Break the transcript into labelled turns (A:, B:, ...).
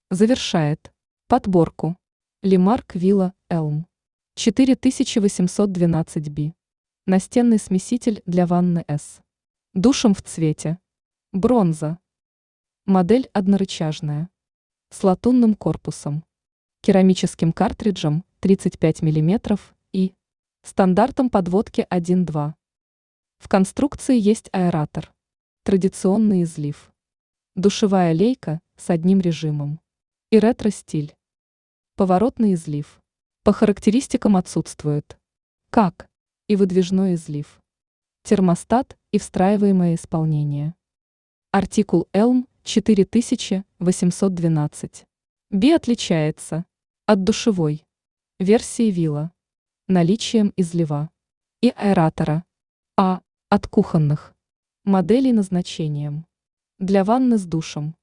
A: Завершает подборку Лимарк Вилла Элм 4812 B. Настенный смеситель для ванны С. Душем в цвете бронза. Модель однорычажная. С латунным корпусом. Керамическим картриджем 35 мм и стандартом подводки 1-2. В конструкции есть аэратор. Традиционный излив. Душевая лейка с одним режимом. И ретро-стиль. Поворотный излив. По характеристикам отсутствует. Как и выдвижной излив. Термостат и встраиваемое исполнение. Артикул Elm 4812. B отличается от душевой версии Вилла наличием излива и аэратора, а от кухонных моделей назначением для ванны с душем.